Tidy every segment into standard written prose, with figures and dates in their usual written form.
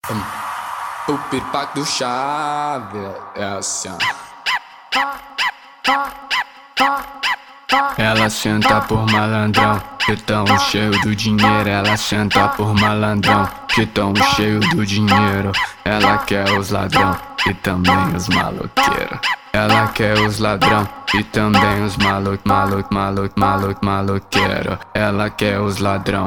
O pipaco do chave é assim, ó. Ela senta por malandrão, que tão cheio do dinheiro. Ela senta por malandrão, que tão cheio do dinheiro. Ela quer os ladrão e também os maloqueiros. Ela quer os ladrão e também os maloqueiro. Ela quer os ladrão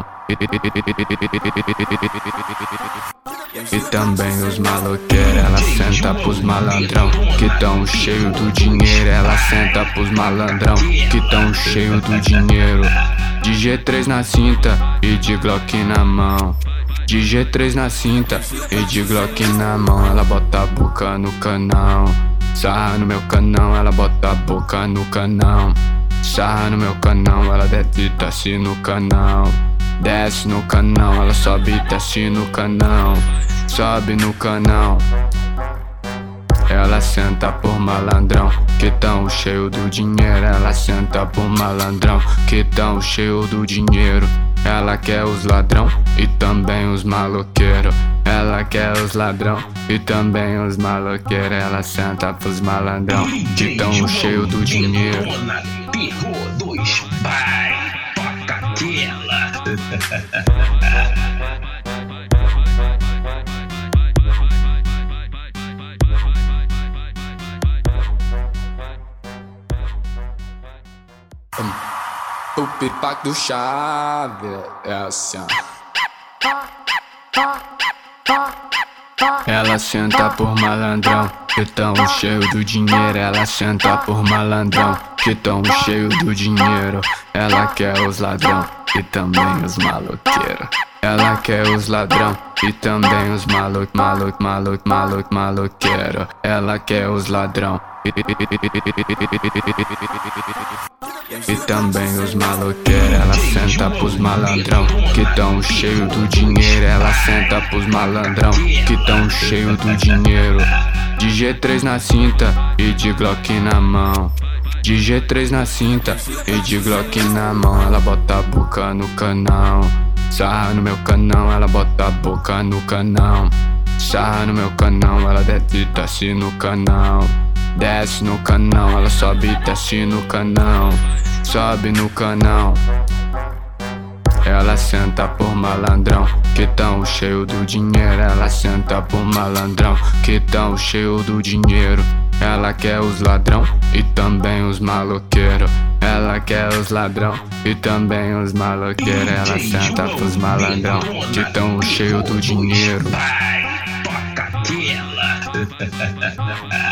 e também os maloqueiros. Ela senta pros malandrão que tão cheio do dinheiro. Ela senta pros malandrão que tão cheio do dinheiro. De G3 na cinta e de Glock na mão. De G3 na cinta e de Glock na mão. Ela bota a boca no canão, sarra no meu canão. Ela bota a boca no canão, sarra no meu canão. Ela desce no canão, desce no canão. Ela sobe e desce no canão, sobe no canão. Ela senta por malandrão que tão cheio do dinheiro. Ela senta por malandrão que tão cheio do dinheiro. Ela quer os ladrão e também os maloqueiros. Ela quer os ladrão e também os maloqueiros. Ela senta pros malandrão que tão cheio do dinheiro. Pirrou 2, vai, toca aquela. O pipaco do chave é assim, ó. Ela senta por malandrão que tão cheio do dinheiro. Ela senta por malandrão que tão cheio do dinheiro. Ela quer os ladrão e também os maloqueiros. Ela quer os ladrão e também os maloqueiro. Ela quer os ladrão e também os maloqueiros. Ela senta pros malandrão que tão cheio do dinheiro. Ela senta pros malandrão que tão cheio do dinheiro. De G3 na cinta e de Glock na mão. De G3 na cinta e de Glock na mão. Ela bota a boca no canão, sarra no meu canão. Ela bota a boca no canão, sarra no meu canão. Ela desce no canão, desce no canão. Ela sobe e desce no canão, sobe no canão. Ela senta por malandrão que tão cheio do dinheiro. Ela senta por malandrão que tão cheio do dinheiro. Ela quer os ladrão e também os maloqueiros. Ela quer os ladrão e também os maloqueiros. Ela senta pros malandrão que tão cheio do dinheiro. Vai, toca aquela.